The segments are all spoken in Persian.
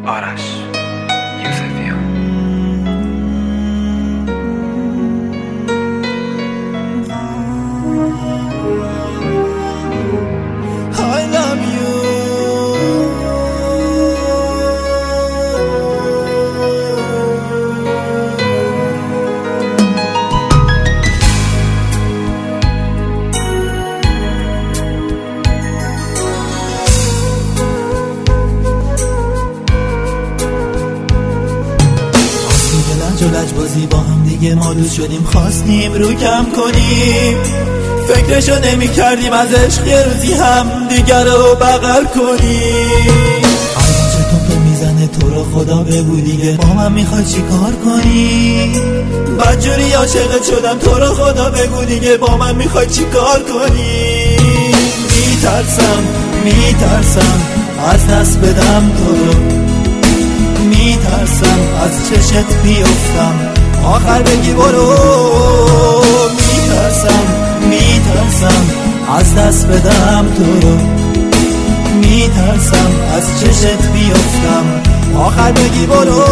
آرش یوسفیان. I love you. لجبازی با هم دیگه ما دوست شدیم، خواستیم رو کم کنیم، فکرشو نمی کردیم از عشق یه روزی هم دیگر رو بغل کنیم. الان چطور تو میزنه تو رو خدا بگو دیگه با من میخوای چی کار کنی؟ بدجوری عاشقت شدم تو رو خدا بگو دیگه با من میخوای چی کار کنی؟ میترسم از دست بدم تو رو، میترسم از چشت بیفتم آخر بگی برو. میترسم از دست بدم تو رو، میترسم از چشت بیفتم آخر بگی برو.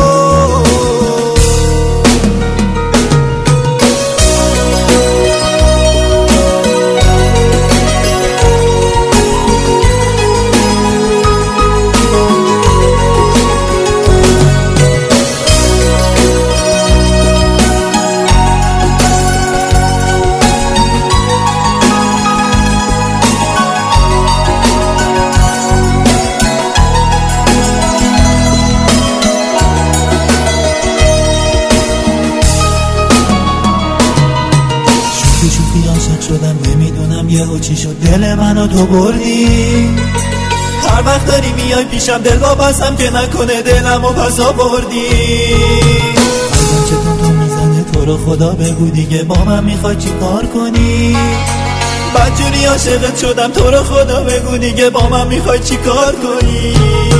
شوخی عاشق شدم نمیدونم یهو چی شد دل منو تو بردی. هر وقت داری میای پیشم دل واپسم که نکنه دلمو پسا بردی. قلبم چطور تو میزنه تو رو خدا بگو دیگه با من میخوای چی کار کنی؟ بدجوری عاشقت شدم تو رو خدا بگو دیگه با من میخوای چی کار کنی؟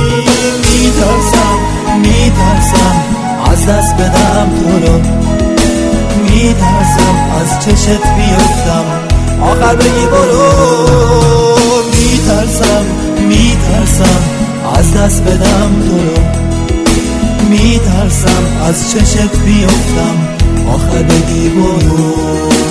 میترسم از دست بدم تو رو، میترسم از چشت بیفتم آخر بگی برو. میترسم از دست بدم تو رو، میترسم از چشت بیفتم آخر بگی برو.